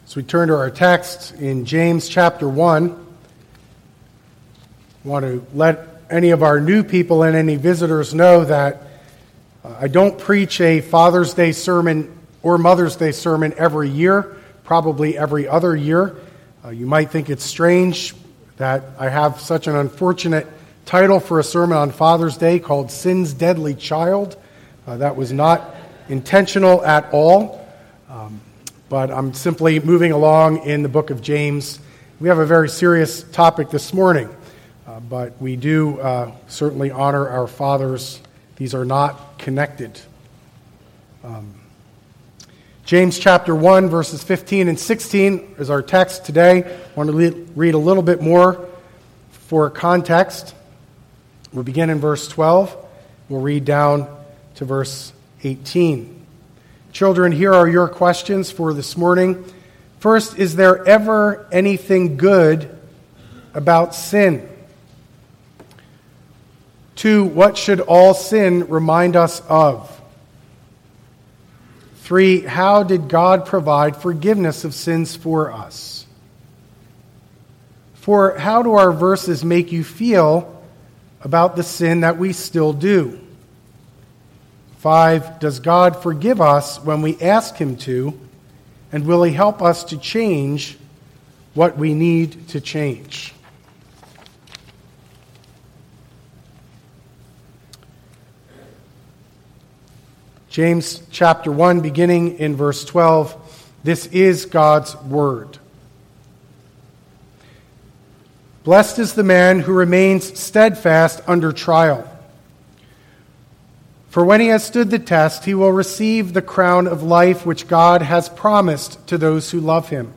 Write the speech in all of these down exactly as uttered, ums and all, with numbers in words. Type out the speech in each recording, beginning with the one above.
As we turn to our text in James chapter one, I want to let any of our new people and any visitors know that uh, I don't preach a Father's Day sermon or Mother's Day sermon every year, probably every other year. Uh, you might think it's strange that I have such an unfortunate title for a sermon on Father's Day called Sin's Deadly Child. Uh, that was not intentional at all. Um, But I'm simply moving along in the book of James. We have a very serious topic this morning, uh, but we do uh, certainly honor our fathers. These are not connected. Um, James chapter one, verses fifteen and sixteen is our text today. I want to le- read a little bit more for context. We'll begin in verse twelve. We'll read down to verse eighteen. Children, here are your questions for this morning. First, is there ever anything good about sin? Two, what should all sin remind us of? Three, how did God provide forgiveness of sins for us? Four, how do our verses make you feel about the sin that we still do? Five, does God forgive us when we ask Him to? And will He help us to change what we need to change? James chapter one, beginning in verse twelve, this is God's word. Blessed is the man who remains steadfast under trial. For when he has stood the test, he will receive the crown of life which God has promised to those who love Him.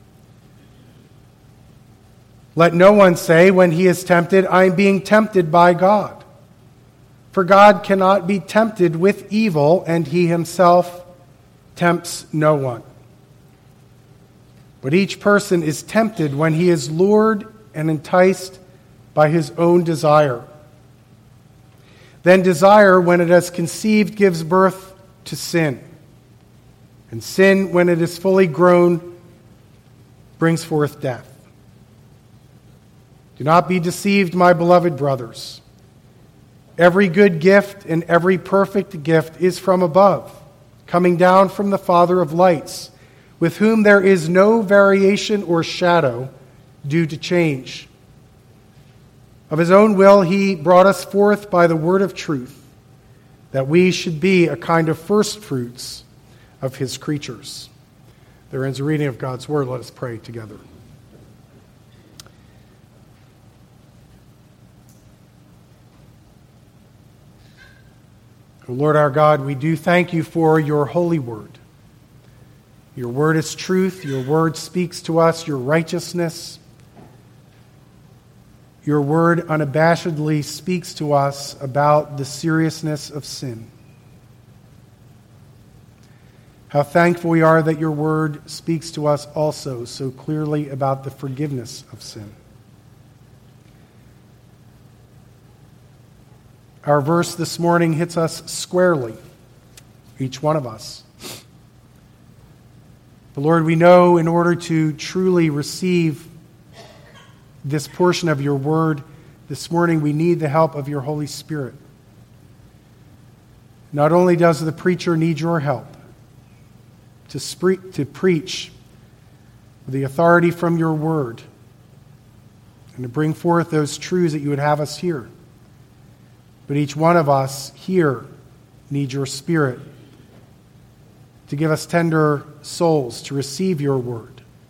Let no one say when he is tempted, I am being tempted by God. For God cannot be tempted with evil, and He Himself tempts no one. But each person is tempted when he is lured and enticed by his own desire. Then desire, when it has conceived, gives birth to sin. And sin, when it is fully grown, brings forth death. Do not be deceived, my beloved brothers. Every good gift and every perfect gift is from above, coming down from the Father of lights, with whom there is no variation or shadow due to change. Of His own will, He brought us forth by the word of truth, that we should be a kind of first fruits of His creatures. There ends a reading of God's word. Let us pray together. O Lord our God, we do thank You for Your holy word. Your word is truth. Your word speaks to us your righteousness. Your word unabashedly speaks to us about the seriousness of sin. How thankful we are that Your word speaks to us also so clearly about the forgiveness of sin. Our verse this morning hits us squarely, each one of us. But Lord, we know in order to truly receive this portion of Your word this morning, we need the help of Your Holy Spirit. Not only does the preacher need Your help to, spe- to preach with the authority from Your word and to bring forth those truths that You would have us hear, but each one of us here needs Your Spirit to give us tender souls to receive Your word,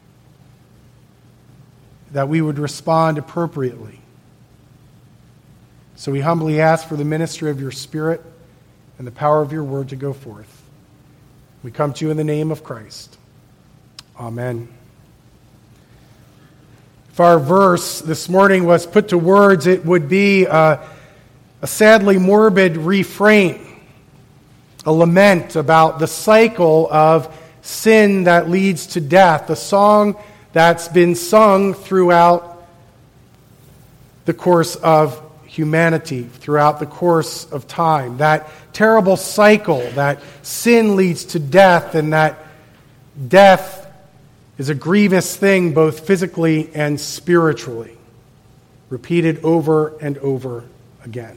that we would respond appropriately. So we humbly ask for the ministry of Your Spirit and the power of Your word to go forth. We come to You in the name of Christ. Amen. If our verse this morning was put to words, it would be a, a sadly morbid refrain, a lament about the cycle of sin that leads to death, a song that's been sung throughout the course of humanity, throughout the course of time. That terrible cycle that sin leads to death, and that death is a grievous thing both physically and spiritually, repeated over and over again.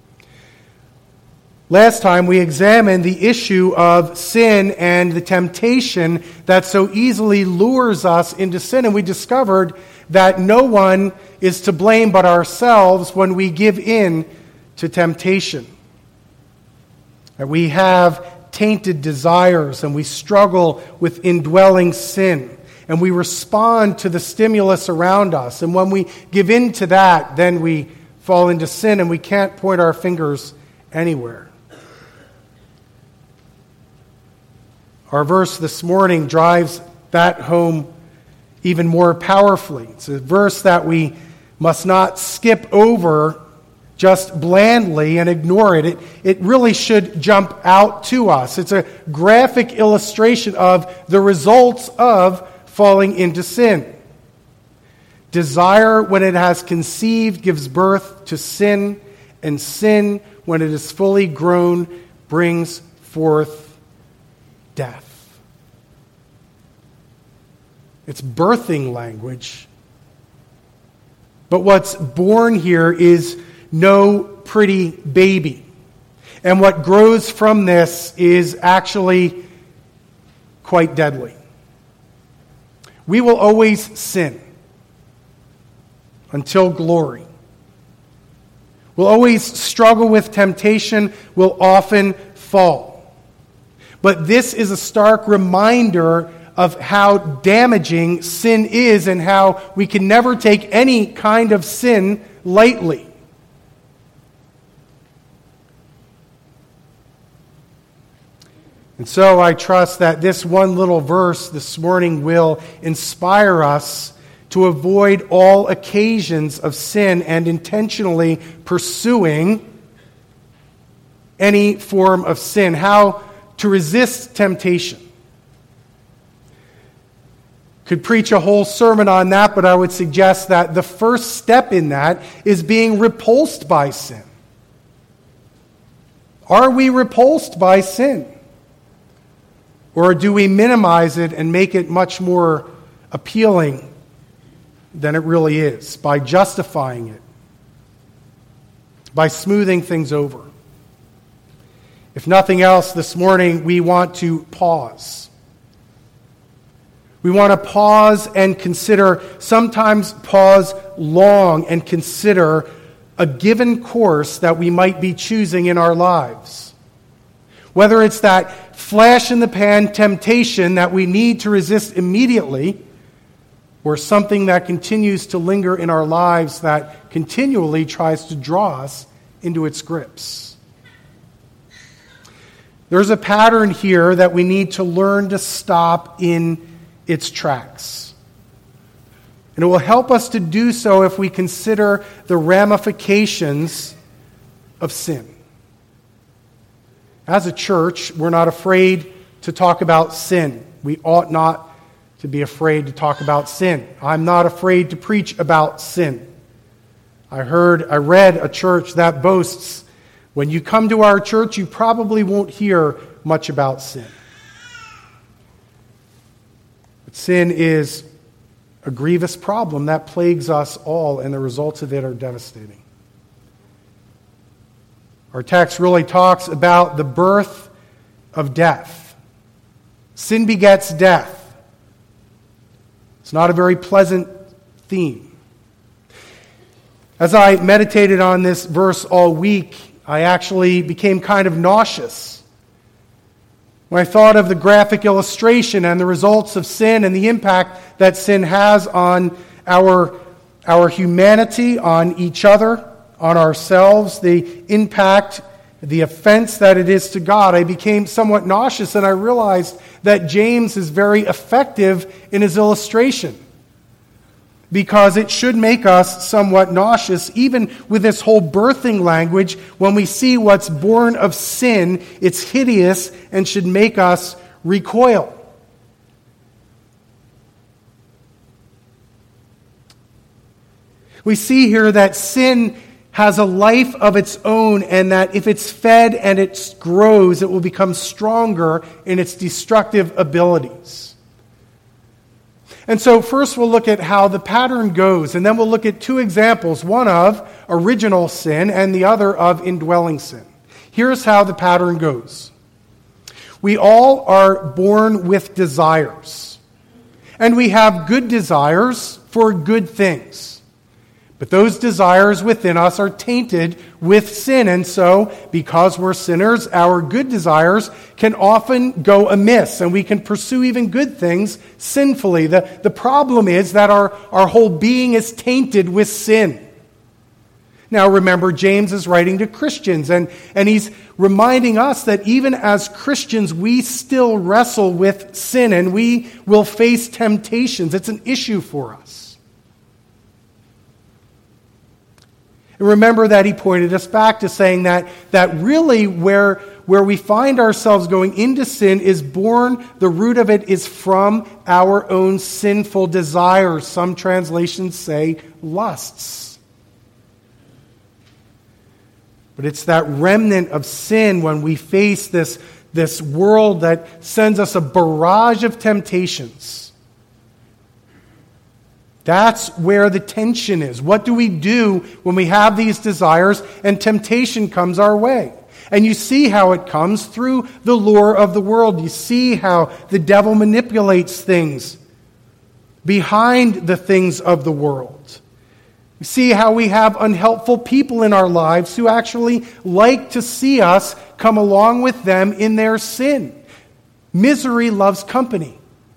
Last time we examined the issue of sin and the temptation that so easily lures us into sin, and we discovered that no one is to blame but ourselves when we give in to temptation. That we have tainted desires and we struggle with indwelling sin, and we respond to the stimulus around us, and when we give in to that, then we fall into sin and we can't point our fingers anywhere. Our verse this morning drives that home even more powerfully. It's a verse that we must not skip over just blandly and ignore it. It, it really should jump out to us. It's a graphic illustration of the results of falling into sin. Desire, when it has conceived, gives birth to sin, and sin, when it is fully grown, brings forth death. It's birthing language. But what's born here is no pretty baby. And what grows from this is actually quite deadly. We will always sin until glory. We'll always struggle with temptation. We'll often fall. But this is a stark reminder of how damaging sin is and how we can never take any kind of sin lightly. And so I trust that this one little verse this morning will inspire us to avoid all occasions of sin and intentionally pursuing any form of sin. How to resist temptation. Could preach a whole sermon on that, but I would suggest that the first step in that is being repulsed by sin. Are we repulsed by sin? Or do we minimize it and make it much more appealing than it really is by justifying it, by smoothing things over? If nothing else, this morning we want to pause. We want to pause and consider, sometimes pause long and consider a given course that we might be choosing in our lives. Whether it's that flash in the pan temptation that we need to resist immediately, or something that continues to linger in our lives that continually tries to draw us into its grips. There's a pattern here that we need to learn to stop in its tracks. And it will help us to do so if we consider the ramifications of sin. As a church, we're not afraid to talk about sin. We ought not to be afraid to talk about sin. I'm not afraid to preach about sin. I heard, I read a church that boasts, when you come to our church, you probably won't hear much about sin. But sin is a grievous problem that plagues us all, and the results of it are devastating. Our text really talks about the birth of death. Sin begets death. It's not a very pleasant theme. As I meditated on this verse all week, I actually became kind of nauseous when I thought of the graphic illustration and the results of sin and the impact that sin has on our, our humanity, on each other, on ourselves, the impact, the offense that it is to God. I became somewhat nauseous, and I realized that James is very effective in his illustration, because it should make us somewhat nauseous, even with this whole birthing language. When we see what's born of sin, it's hideous and should make us recoil. We see here that sin has a life of its own, and that if it's fed and it grows, it will become stronger in its destructive abilities. And so first we'll look at how the pattern goes, and then we'll look at two examples, one of original sin and the other of indwelling sin. Here's how the pattern goes. We all are born with desires, and we have good desires for good things. But those desires within us are tainted with sin, and so, because we're sinners, our good desires can often go amiss, and we can pursue even good things sinfully. The, the problem is that our, our whole being is tainted with sin. Now remember, James is writing to Christians, and, and he's reminding us that even as Christians, we still wrestle with sin, and we will face temptations. It's an issue for us. And remember that he pointed us back to saying that, that really where, where we find ourselves going into sin is born, the root of it is from our own sinful desires. Some translations say lusts. But it's that remnant of sin when we face this, this world that sends us a barrage of temptations. That's where the tension is. What do we do when we have these desires and temptation comes our way? And you see how it comes through the lure of the world. You see how the devil manipulates things behind the things of the world. You see how we have unhelpful people in our lives who actually like to see us come along with them in their sin. Misery loves company.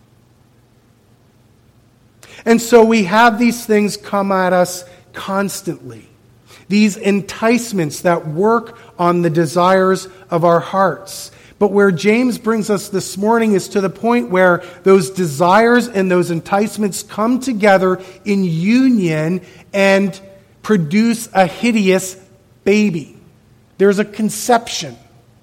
And so we have these things come at us constantly. These enticements that work on the desires of our hearts. But where James brings us this morning is to the point where those desires and those enticements come together in union and produce a hideous baby. There's a conception.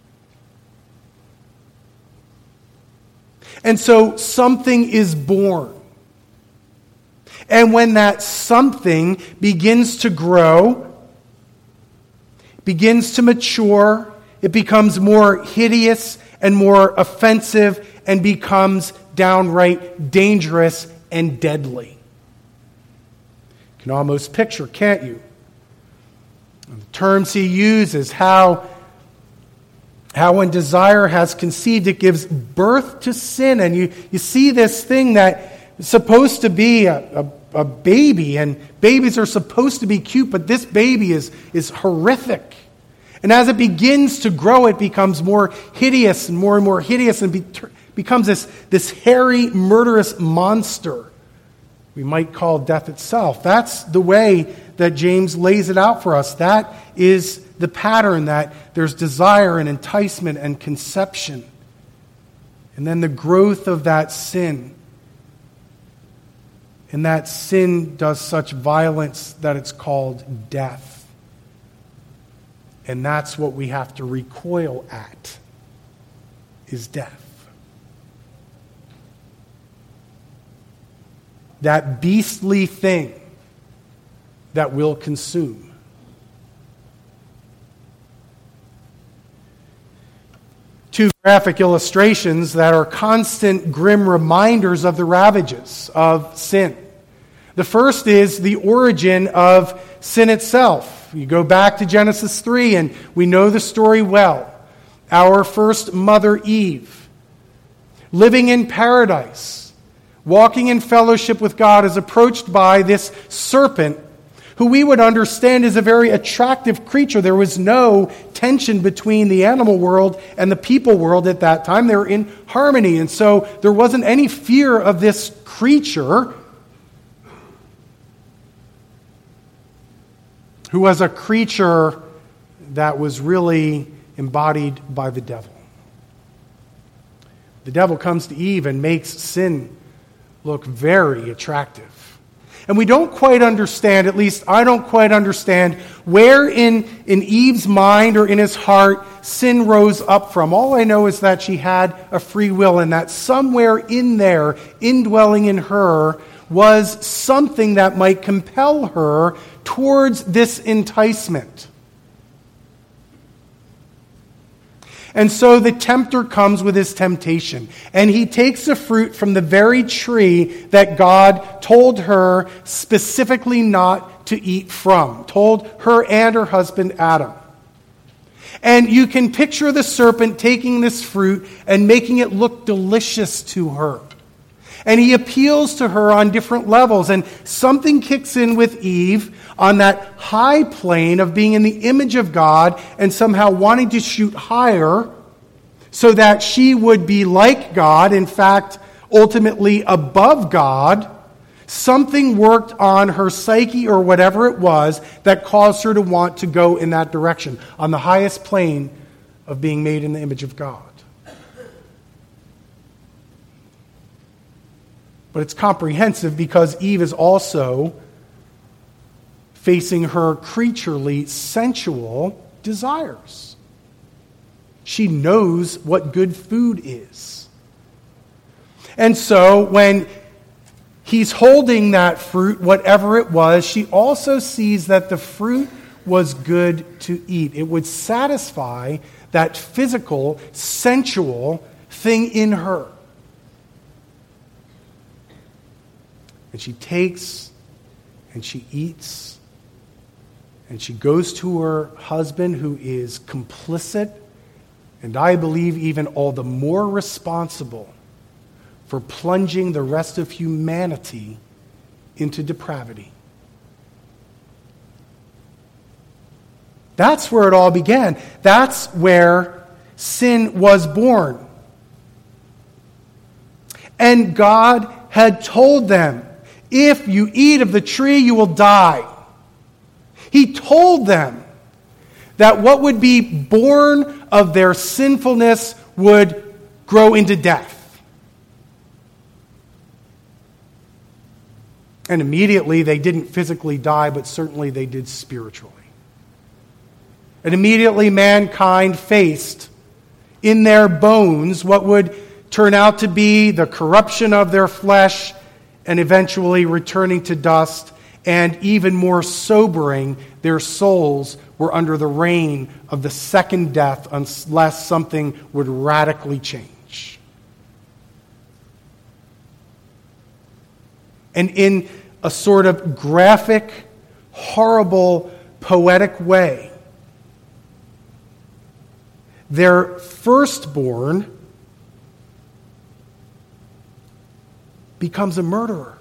And so something is born. And when that something begins to grow, begins to mature, it becomes more hideous and more offensive and becomes downright dangerous and deadly. You can almost picture, can't you? The terms he uses, how, how when desire has conceived, it gives birth to sin. And you, you see this thing that is supposed to be a, a a baby, and babies are supposed to be cute, but this baby is, is horrific. And as it begins to grow, it becomes more hideous and more and more hideous and be, becomes this, this hairy, murderous monster we might call death itself. That's the way that James lays it out for us. That is the pattern, that there's desire and enticement and conception. And then the growth of that sin. And that sin does such violence that it's called death. And that's what we have to recoil at, is death. That beastly thing that will consume. Two graphic illustrations that are constant grim reminders of the ravages of sin. The first is the origin of sin itself. You go back to Genesis three and we know the story well. Our first mother Eve, living in paradise, walking in fellowship with God, is approached by this serpent who we would understand is a very attractive creature. There was no tension between the animal world and the people world at that time. They were in harmony, and so there wasn't any fear of this creature who was a creature that was really embodied by the devil. The devil comes to Eve and makes sin look very attractive. And we don't quite understand, at least I don't quite understand, where in, in Eve's mind or in his heart sin rose up from. All I know is that she had a free will, and that somewhere in there, indwelling in her, was something that might compel her towards this enticement. And so the tempter comes with his temptation, and he takes the fruit from the very tree that God told her specifically not to eat from, told her and her husband Adam. And you can picture the serpent taking this fruit and making it look delicious to her. And he appeals to her on different levels, and something kicks in with Eve on that high plane of being in the image of God and somehow wanting to shoot higher so that she would be like God, in fact, ultimately above God. Something worked on her psyche or whatever it was that caused her to want to go in that direction, on the highest plane of being made in the image of God. But it's comprehensive because Eve is also facing her creaturely, sensual desires. She knows what good food is. And so when he's holding that fruit, whatever it was, she also sees that the fruit was good to eat. It would satisfy that physical, sensual thing in her. And she takes and she eats and she goes to her husband, who is complicit and I believe even all the more responsible for plunging the rest of humanity into depravity. That's where it all began. That's where sin was born. And God had told them, if you eat of the tree, you will die. He told them that what would be born of their sinfulness would grow into death. And immediately they didn't physically die, but certainly they did spiritually. And immediately mankind faced in their bones what would turn out to be the corruption of their flesh, and eventually returning to dust, and even more sobering, their souls were under the reign of the second death unless something would radically change. And in a sort of graphic, horrible, poetic way, their firstborn becomes a murderer.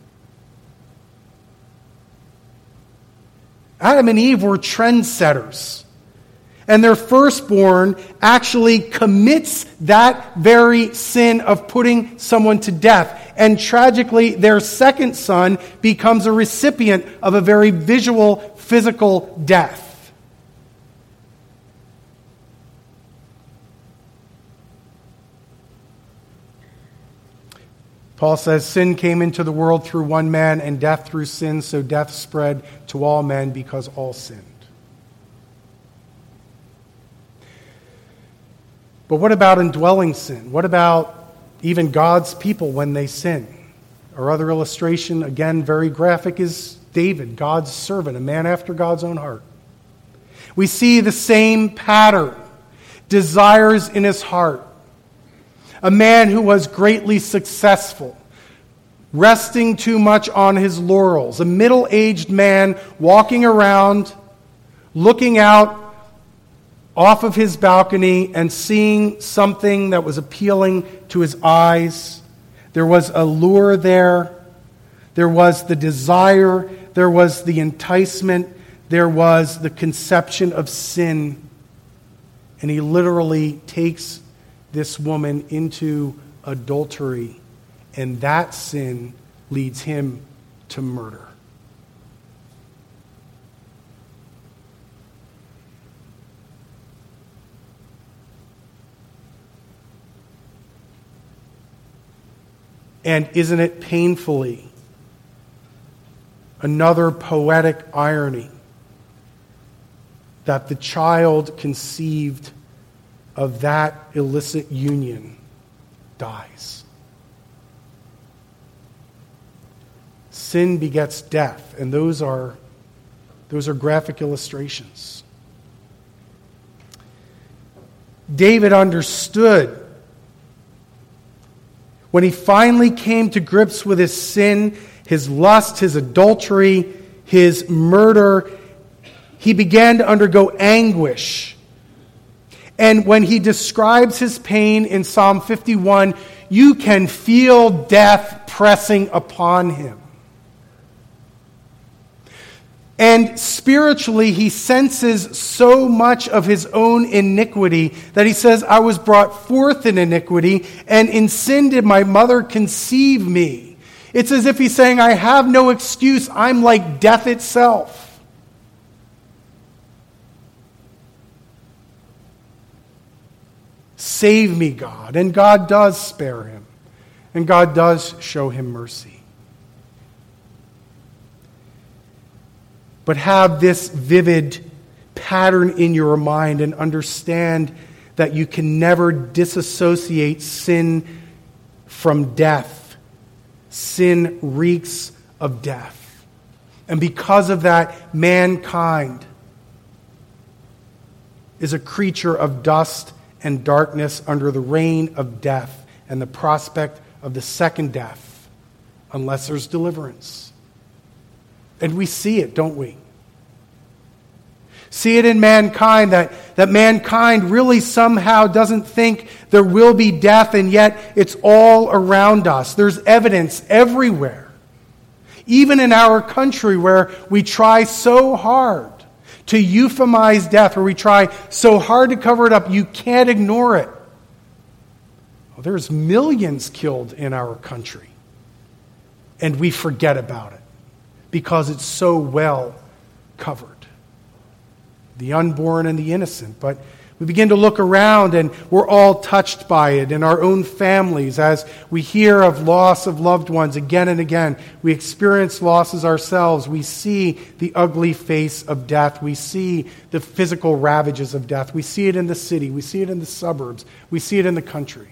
Adam and Eve were trendsetters. And their firstborn actually commits that very sin of putting someone to death. And tragically, their second son becomes a recipient of a very visual, physical death. Paul says, sin came into the world through one man, and death through sin, so death spread to all men because all sinned. But what about indwelling sin? What about even God's people when they sin? Our other illustration, again, very graphic, is David, God's servant, a man after God's own heart. We see the same pattern, desires in his heart. A man who was greatly successful, resting too much on his laurels. A middle-aged man walking around, looking out off of his balcony and seeing something that was appealing to his eyes. There was a lure there. There was the desire. There was the enticement. There was the conception of sin. And he literally takes this woman into adultery, and that sin leads him to murder. And isn't it painfully another poetic irony that the child conceived of that illicit union dies? Sin begets death, and those are those are graphic illustrations. David understood when he finally came to grips with his sin, his lust, his adultery, his murder. He began to undergo anguish. And when he describes his pain in Psalm fifty-one, you can feel death pressing upon him. And spiritually, he senses so much of his own iniquity that he says, I was brought forth in iniquity, and in sin did my mother conceive me. It's as if he's saying, I have no excuse. I'm like death itself. Save me, God. And God does spare him. And God does show him mercy. But have this vivid pattern in your mind and understand that you can never disassociate sin from death. Sin reeks of death. And because of that, mankind is a creature of dust and darkness under the reign of death and the prospect of the second death, unless there's deliverance. And we see it, don't we? See it in mankind, that, that mankind really somehow doesn't think there will be death, and yet it's all around us. There's evidence everywhere. Even in our country, where we try so hard to euphemize death, where we try so hard to cover it up, you can't ignore it. Well, there's millions killed in our country, and we forget about it because it's so well covered. The unborn and the innocent. But we begin to look around, and we're all touched by it in our own families as we hear of loss of loved ones again and again. We experience losses ourselves. We see the ugly face of death. We see the physical ravages of death. We see it in the city. We see it in the suburbs. We see it in the country.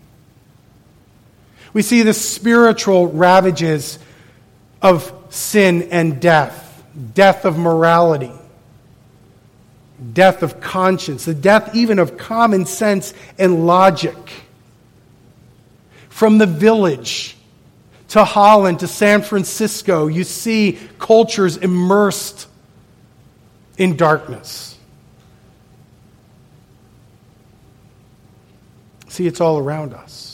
We see the spiritual ravages of sin and death, death of morality, death of conscience, the death even of common sense and logic. From the village to Holland to San Francisco, you see cultures immersed in darkness. See, it's all around us.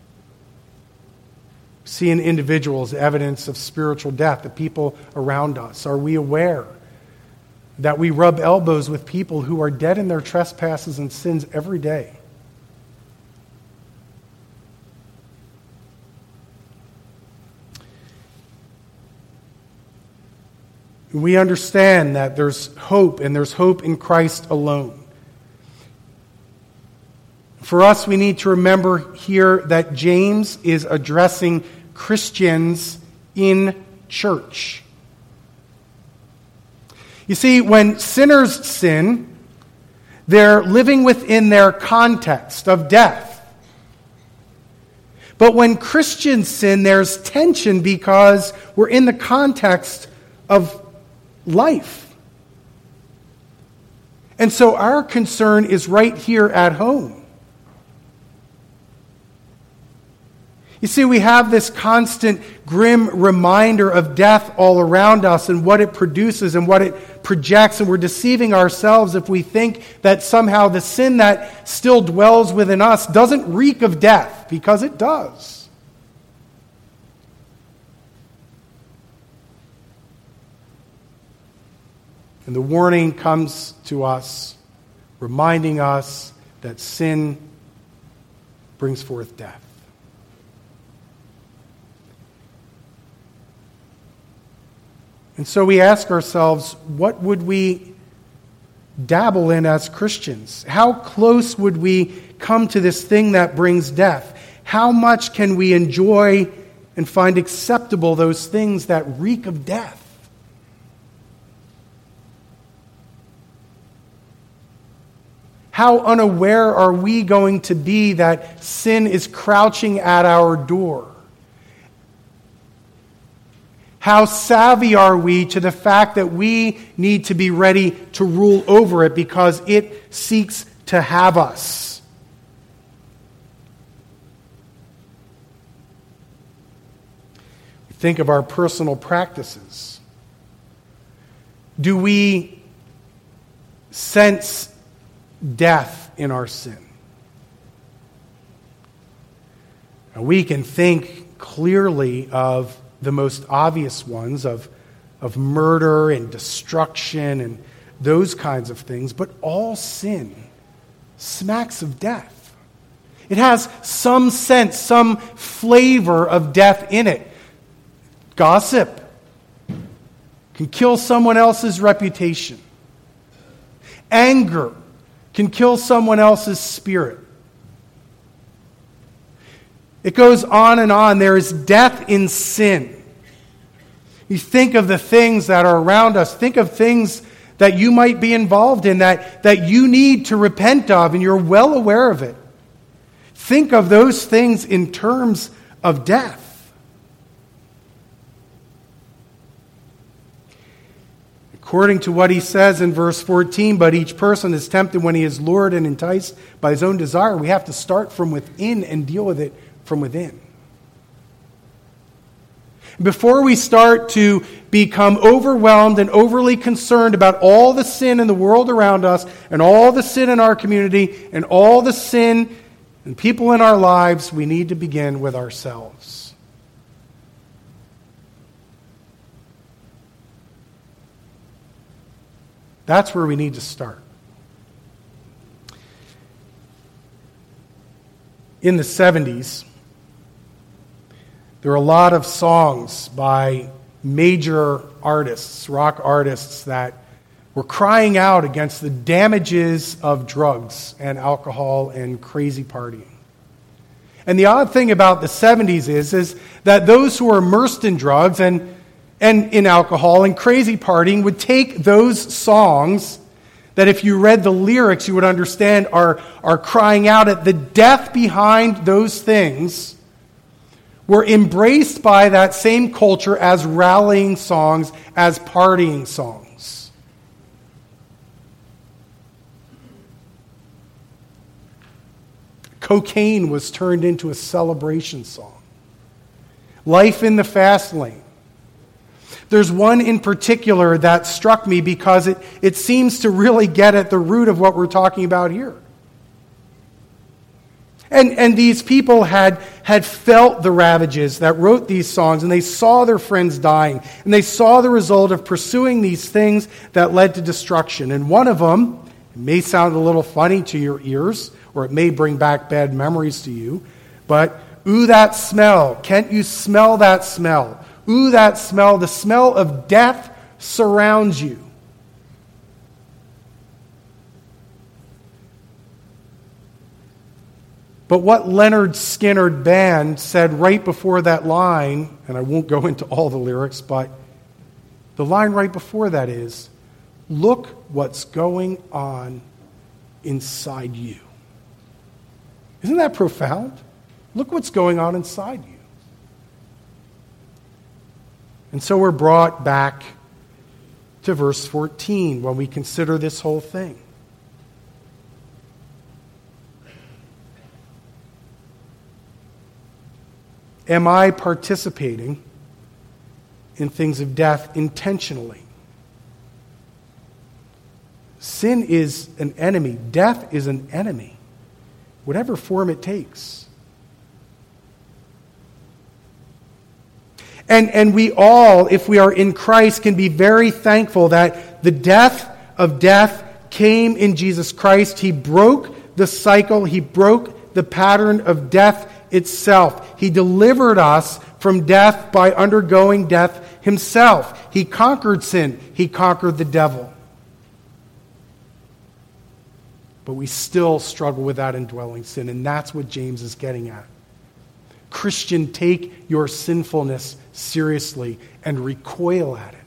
See in individuals evidence of spiritual death, the people around us. Are we aware that we rub elbows with people who are dead in their trespasses and sins every day? We understand that there's hope, and there's hope in Christ alone. For us, we need to remember here that James is addressing Christians in church. You see, when sinners sin, they're living within their context of death. But when Christians sin, there's tension because we're in the context of life. And so our concern is right here at home. You see, we have this constant grim reminder of death all around us and what it produces and what it projects, and we're deceiving ourselves if we think that somehow the sin that still dwells within us doesn't reek of death, because it does. And the warning comes to us, reminding us that sin brings forth death. And so we ask ourselves, what would we dabble in as Christians? How close would we come to this thing that brings death? How much can we enjoy and find acceptable those things that reek of death? How unaware are we going to be that sin is crouching at our door? How savvy are we to the fact that we need to be ready to rule over it because it seeks to have us? Think of our personal practices. Do we sense death in our sin? And we can think clearly of the most obvious ones, of, of murder and destruction and those kinds of things, but all sin smacks of death. It has some sense, some flavor of death in it. Gossip can kill someone else's reputation. Anger can kill someone else's spirit. It goes on and on. There is death in sin. You think of the things that are around us. Think of things that you might be involved in, that, that you need to repent of, and you're well aware of it. Think of those things in terms of death. According to what he says in verse fourteen, but each person is tempted when he is lured and enticed by his own desire. We have to start from within and deal with it from within. Before we start to become overwhelmed and overly concerned about all the sin in the world around us and all the sin in our community and all the sin and people in our lives, we need to begin with ourselves. That's where we need to start. In the seventies, there were a lot of songs by major artists, rock artists, that were crying out against the damages of drugs and alcohol and crazy partying. And the odd thing about the seventies is, is that those who were immersed in drugs and, and in alcohol and crazy partying would take those songs that, if you read the lyrics, you would understand are, are crying out at the death behind those things, were embraced by that same culture as rallying songs, as partying songs. Cocaine was turned into a celebration song. Life in the fast lane. There's one in particular that struck me because it, it seems to really get at the root of what we're talking about here. And, and these people had, had felt the ravages that wrote these songs, and they saw their friends dying, and they saw the result of pursuing these things that led to destruction. And one of them, it may sound a little funny to your ears, or it may bring back bad memories to you, but ooh, that smell. Can't you smell that smell? Ooh, that smell. The smell of death surrounds you. But what Leonard Skinner Band said right before that line, and I won't go into all the lyrics, but the line right before that is, look what's going on inside you. Isn't that profound? Look what's going on inside you. And so we're brought back to verse fourteen when we consider this whole thing. Am I participating in things of death intentionally? Sin is an enemy. Death is an enemy, whatever form it takes. And, and we all, if we are in Christ, can be very thankful that the death of death came in Jesus Christ. He broke the cycle. He broke the pattern of death itself. He delivered us from death by undergoing death himself. He conquered sin. He conquered the devil. But we still struggle with that indwelling sin, and that's what James is getting at. Christian, take your sinfulness seriously and recoil at it.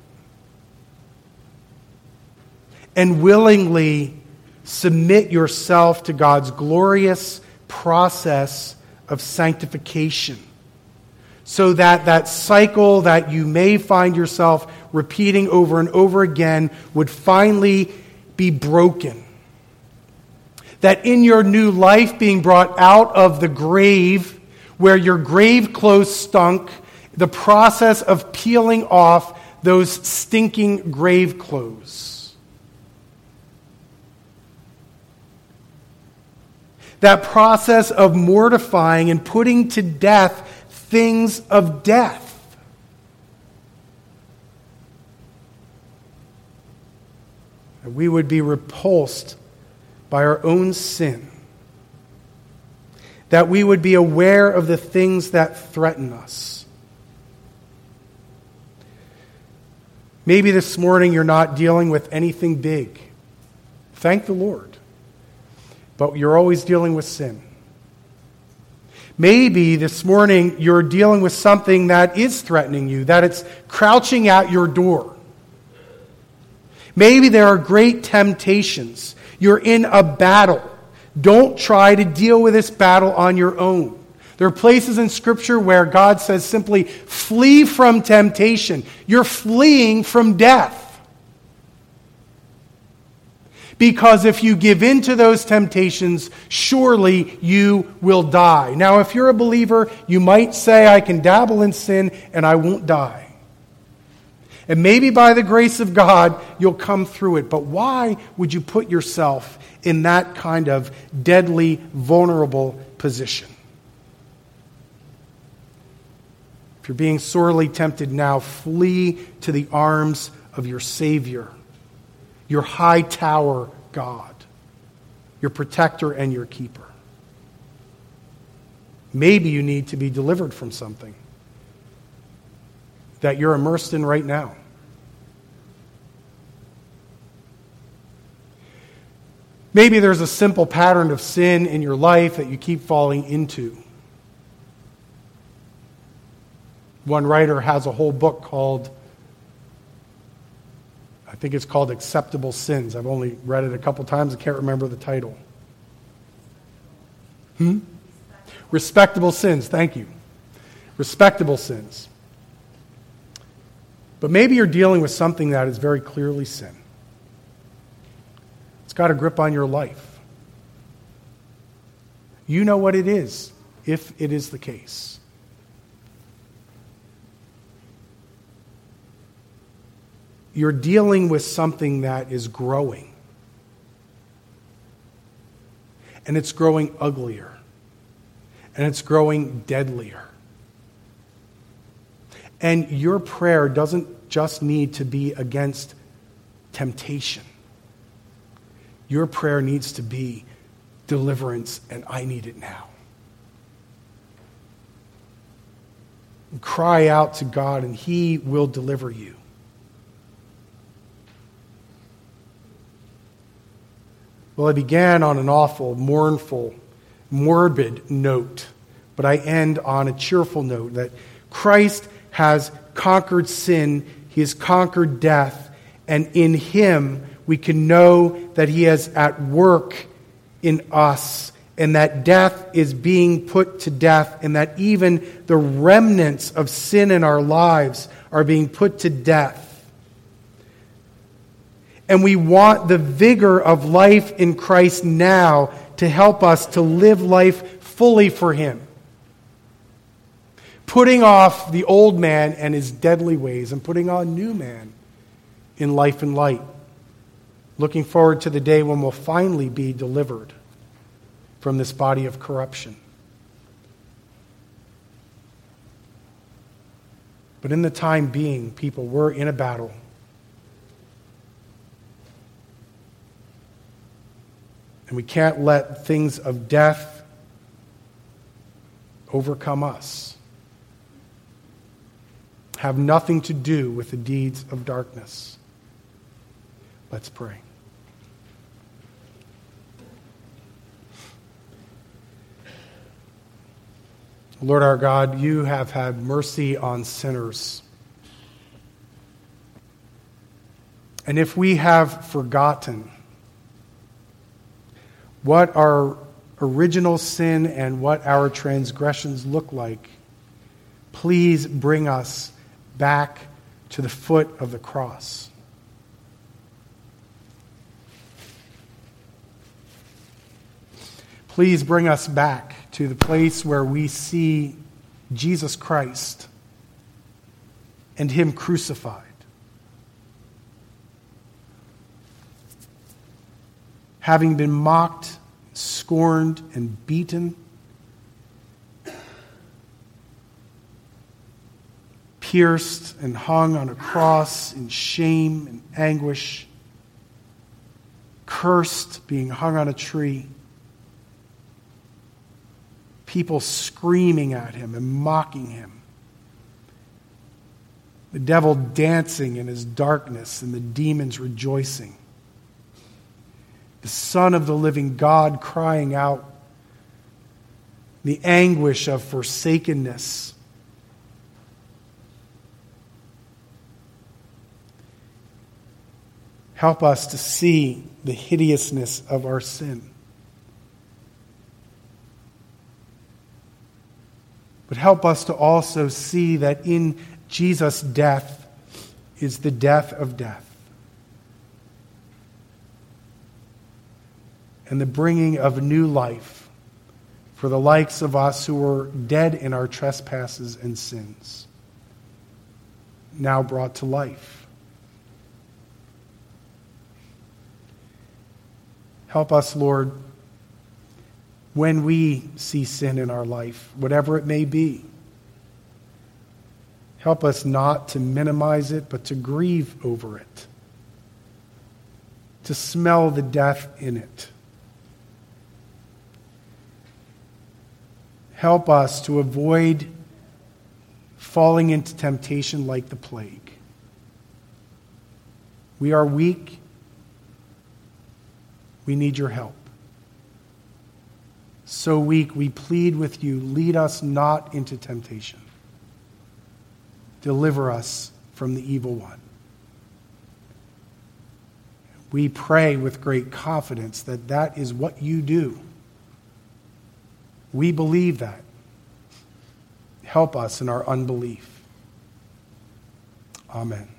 And willingly submit yourself to God's glorious process of sanctification, so that that cycle that you may find yourself repeating over and over again would finally be broken. That in your new life, being brought out of the grave, where your grave clothes stunk, the process of peeling off those stinking grave clothes. That process of mortifying and putting to death things of death. That we would be repulsed by our own sin. That we would be aware of the things that threaten us. Maybe this morning you're not dealing with anything big. Thank the Lord. But you're always dealing with sin. Maybe this morning you're dealing with something that is threatening you, that it's crouching at your door. Maybe there are great temptations. You're in a battle. Don't try to deal with this battle on your own. There are places in Scripture where God says simply, flee from temptation. You're fleeing from death. Because if you give in to those temptations, surely you will die. Now, if you're a believer, you might say, I can dabble in sin and I won't die. And maybe by the grace of God, you'll come through it. But why would you put yourself in that kind of deadly, vulnerable position? If you're being sorely tempted now, flee to the arms of your Savior, your high tower God, your protector and your keeper. Maybe you need to be delivered from something that you're immersed in right now. Maybe there's a simple pattern of sin in your life that you keep falling into. One writer has a whole book called, I think it's called Acceptable Sins. I've only read it a couple times. I can't remember the title. Hmm? Respectable Sins. Thank you. Respectable Sins. But maybe you're dealing with something that is very clearly sin. It's got a grip on your life. You know what it is, if it is the case. You're dealing with something that is growing. And it's growing uglier. And it's growing deadlier. And your prayer doesn't just need to be against temptation. Your prayer needs to be deliverance, and I need it now. And cry out to God, and He will deliver you. Well, I began on an awful, mournful, morbid note, but I end on a cheerful note that Christ has conquered sin, He has conquered death, and in Him we can know that He is at work in us, and that death is being put to death, and that even the remnants of sin in our lives are being put to death. And we want the vigor of life in Christ now to help us to live life fully for Him. Putting off the old man and his deadly ways and putting on new man in life and light. Looking forward to the day when we'll finally be delivered from this body of corruption. But in the time being, people, we're in a battle. And we can't let things of death overcome us. Have nothing to do with the deeds of darkness. Let's pray. Lord our God, You have had mercy on sinners. And if we have forgotten what our original sin and what our transgressions look like, please bring us back to the foot of the cross. Please bring us back to the place where we see Jesus Christ and him crucified. Having been mocked, scorned, and beaten, pierced and hung on a cross in shame and anguish, cursed, being hung on a tree, people screaming at him and mocking him, the devil dancing in his darkness and the demons rejoicing, the Son of the living God crying out, the anguish of forsakenness. Help us to see the hideousness of our sin. But help us to also see that in Jesus' death is the death of death, and the bringing of new life for the likes of us who were dead in our trespasses and sins, now brought to life. Help us, Lord, when we see sin in our life, whatever it may be. Help us not to minimize it, but to grieve over it, to smell the death in it. Help us to avoid falling into temptation like the plague. We are weak. We need your help. So weak, we plead with you, lead us not into temptation. Deliver us from the evil one. We pray with great confidence that that is what you do. We believe that. Help us in our unbelief. Amen.